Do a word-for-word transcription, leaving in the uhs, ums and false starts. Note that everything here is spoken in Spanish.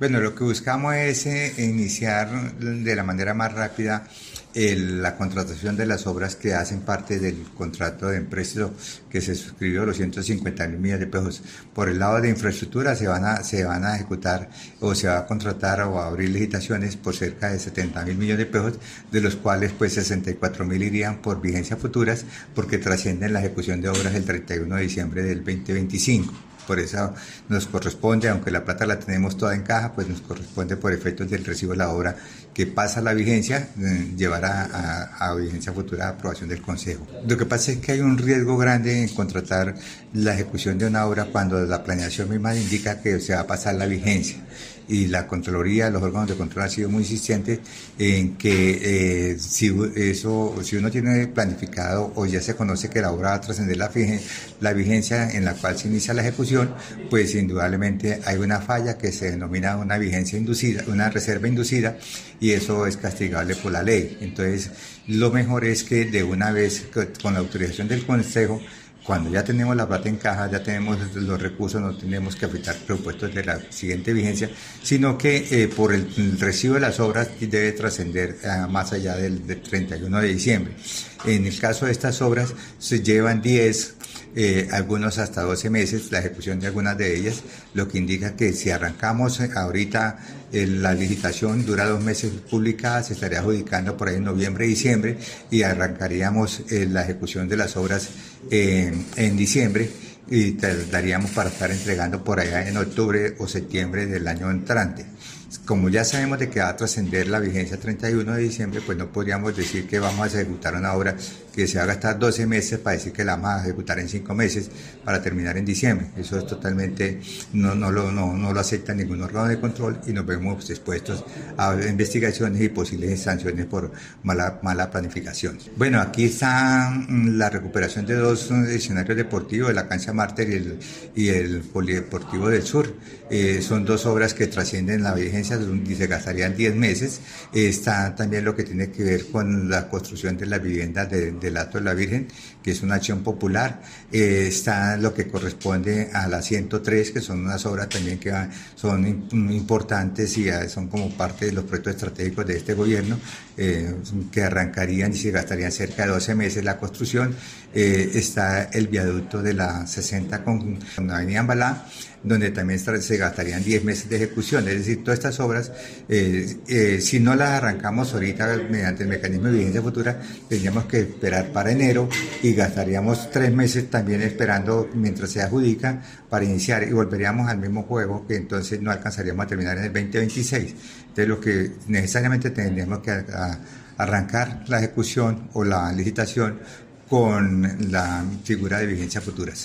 Bueno, lo que buscamos es eh, iniciar de la manera más rápida el- la contratación de las obras que hacen parte del contrato de empréstito que se suscribió, los ciento cincuenta mil millones de pesos. Por el lado de infraestructura se van a, se van a ejecutar o se va a contratar o a abrir licitaciones por cerca de setenta mil millones de pesos, de los cuales pues sesenta y cuatro mil irían por vigencias futuras porque trascienden la ejecución de obras el treinta y uno de diciembre del dos mil veinticinco. Por eso nos corresponde, aunque la plata la tenemos toda en caja, pues nos corresponde por efectos del recibo de la obra que pasa la vigencia, eh, llevar a, a, a vigencia futura a aprobación del Consejo. Lo que pasa es que hay un riesgo grande en contratar la ejecución de una obra cuando la planeación misma indica que se va a pasar la vigencia. Y la Contraloría, los órganos de control han sido muy insistentes en que eh, si, eso, si uno tiene planificado o ya se conoce que la obra va a trascender la, la vigencia en la cual se inicia la ejecución, pues indudablemente hay una falla que se denomina una vigencia inducida, una reserva inducida, y eso es castigable por la ley. Entonces, lo mejor es que de una vez, con la autorización del Consejo, cuando ya tenemos la plata en caja, ya tenemos los recursos, no tenemos que afectar presupuestos de la siguiente vigencia, sino que eh, por el, el recibo de las obras debe trascender eh, más allá del, del treinta y uno de diciembre. En el caso de estas obras se llevan diez, eh, algunos hasta doce meses, la ejecución de algunas de ellas, lo que indica que si arrancamos ahorita eh, la licitación dura dos meses publicada, se estaría adjudicando por ahí en noviembre, diciembre, y arrancaríamos eh, la ejecución de las obras eh, en diciembre, y tardaríamos para estar entregando por allá en octubre o septiembre del año entrante. Como ya sabemos de que va a trascender la vigencia treinta y uno de diciembre, pues no podríamos decir que vamos a ejecutar una obra que se va a gastar doce meses para decir que la vamos a ejecutar en cinco meses para terminar en diciembre. Eso es totalmente, no, no, lo, no, no lo acepta ningún órgano de control y nos vemos expuestos a investigaciones y posibles sanciones por mala, mala planificación. Bueno, aquí está la recuperación de dos escenarios deportivos, la cancha Mártir y el, y el Polideportivo del Sur. Eh, son dos obras que trascienden la vigencia y se gastarían diez meses. Eh, está también lo que tiene que ver con la construcción de las viviendas de, del Hato de la Virgen, que es una acción popular. Eh, está lo que corresponde a la ciento tres, que son unas obras también que son importantes y son como parte de los proyectos estratégicos de este gobierno, eh, que arrancarían y se gastarían cerca de doce meses la construcción. Eh, está el viaducto de la sesenta con, con la avenida Ambalá, donde también se gastarían diez meses de ejecución. Es decir, todas estas obras, eh, eh, si no las arrancamos ahorita mediante el mecanismo de vigencia futura, tendríamos que esperar para enero y gastaríamos tres meses también esperando mientras se adjudica para iniciar, y volveríamos al mismo juego, que entonces no alcanzaríamos a terminar en el veinte veintiséis. Entonces, lo que necesariamente tendríamos que a, a arrancar la ejecución o la licitación con la figura de vigencia futuras.